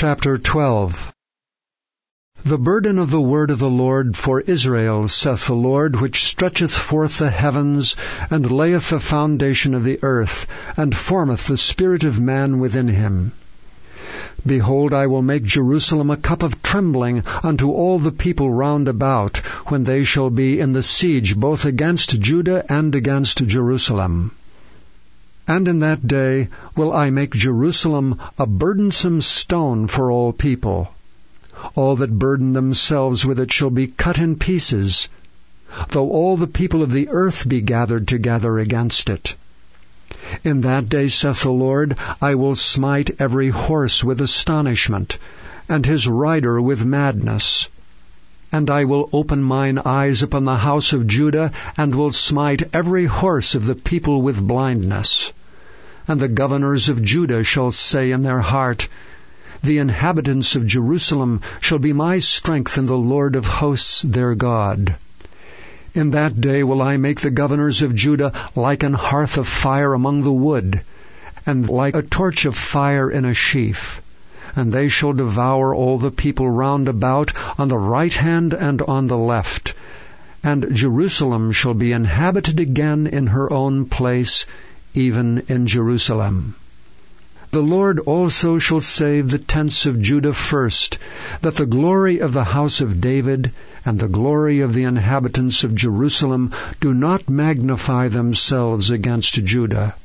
Chapter 12. The burden of the word of the Lord for Israel, saith the Lord, which stretcheth forth the heavens, and layeth the foundation of the earth, and formeth the spirit of man within him. Behold, I will make Jerusalem a cup of trembling unto all the people round about, when they shall be in the siege both against Judah and against Jerusalem. And in that day will I make Jerusalem a burdensome stone for all people. All that burden themselves with it shall be cut in pieces, though all the people of the earth be gathered together against it. In that day, saith the Lord, I will smite every horse with astonishment, and his rider with madness. And I will open mine eyes upon the house of Judah, and will smite every horse of the people with blindness. And the governors of Judah shall say in their heart, The inhabitants of Jerusalem shall be my strength in the Lord of hosts their God. In that day will I make the governors of Judah like an hearth of fire among the wood, and like a torch of fire in a sheaf. And they shall devour all the people round about on the right hand and on the left. And Jerusalem shall be inhabited again in her own place, even in Jerusalem. The Lord also shall save the tents of Judah first, that the glory of the house of David and the glory of the inhabitants of Jerusalem do not magnify themselves against Judah.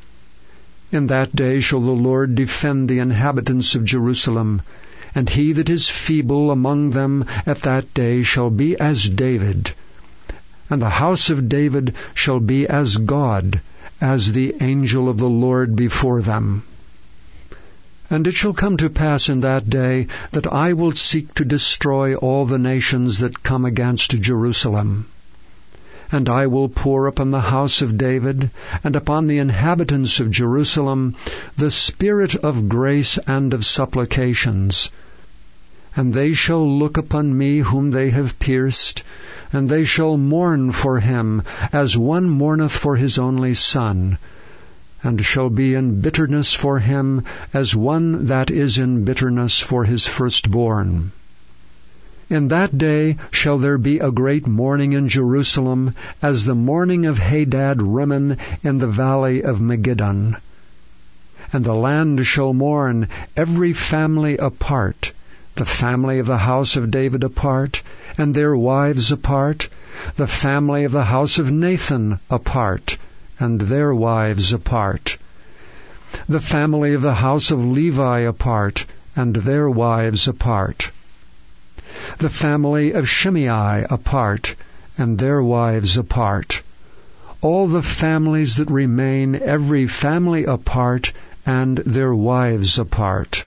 In that day shall the Lord defend the inhabitants of Jerusalem, and he that is feeble among them at that day shall be as David, and the house of David shall be as God, as the angel of the Lord before them. And it shall come to pass in that day that I will seek to destroy all the nations that come against Jerusalem. And I will pour upon the house of David, and upon the inhabitants of Jerusalem, the spirit of grace and of supplications. And they shall look upon me whom they have pierced, and they shall mourn for him, as one mourneth for his only son, and shall be in bitterness for him, as one that is in bitterness for his firstborn. In that day shall there be a great mourning in Jerusalem, as the mourning of Hadad Rimmon in the valley of Megiddon. And the land shall mourn, every family apart, the family of the house of David apart, and their wives apart, the family of the house of Nathan apart, and their wives apart, the family of the house of Levi apart, and their wives apart, the family of Shimei apart, and their wives apart, all the families that remain, every family apart, and their wives apart.